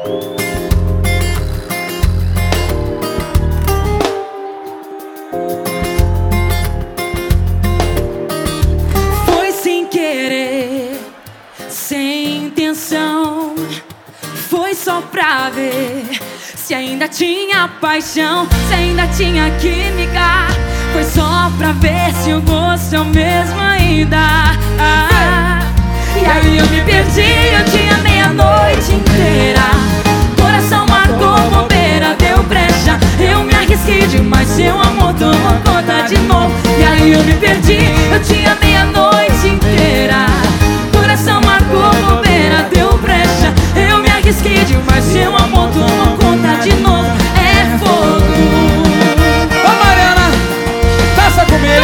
Foi sem querer, sem intenção. Foi só pra ver se ainda tinha paixão, se ainda tinha química. Foi só pra ver se o gosto é o mesmo ainda. E aí eu me perdi, eu tinha meia-noite inteira. Coração marcou bobeira, deu brecha. Eu me arrisquei demais, seu amor tomou conta de novo. E aí eu me perdi, eu tinha meia-noite inteira. Coração marcou bobeira, deu brecha. Eu me arrisquei demais, seu amor tomou conta de novo. É fogo. Ô Mariana, dança comigo.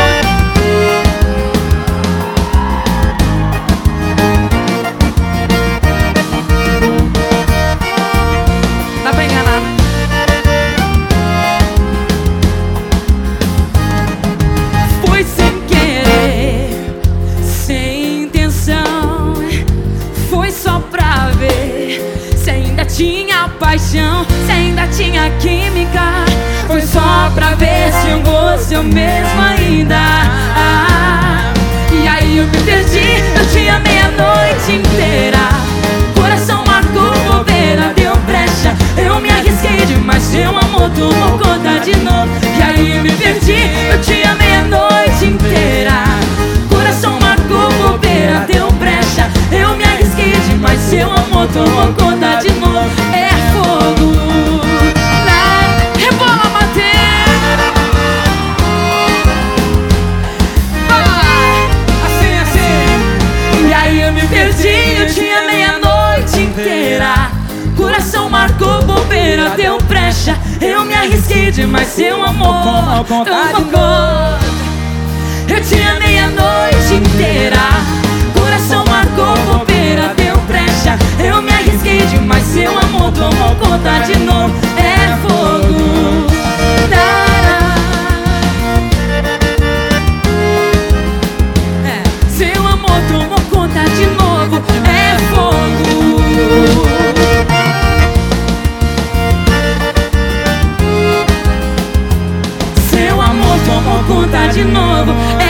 Dá pra enganar. Foi sem querer, sem intenção. Foi só pra ver se ainda tinha paixão, se ainda tinha química. Foi só pra ver se o gosto é o mesmo ainda. E aí eu me perdi, eu tinha meia-noite inteira. Coração marcou bobeira, deu brecha. Eu me arrisquei demais, seu amor tomou conta de novo. E aí eu me perdi, eu tinha meia-noite inteira. Coração marcou bobeira, deu brecha. Eu me arrisquei demais, seu amor tomou conta de novo. É fogo. Rebola, Matheus. Assim, assim. E aí eu me perdi, eu tinha meia-noite inteira. Coração marcou bobeira, deu brecha. Eu me arrisquei demais, seu amor Tomou conta de novo. Eu tinha meia-noite inteira. Coração marcou bobeira, deu brecha. Eu me arrisquei demais, seu amor tomou conta de novo. É fogo. Seu amor tomou conta de novo. É fogo. Seu amor tomou conta de novo.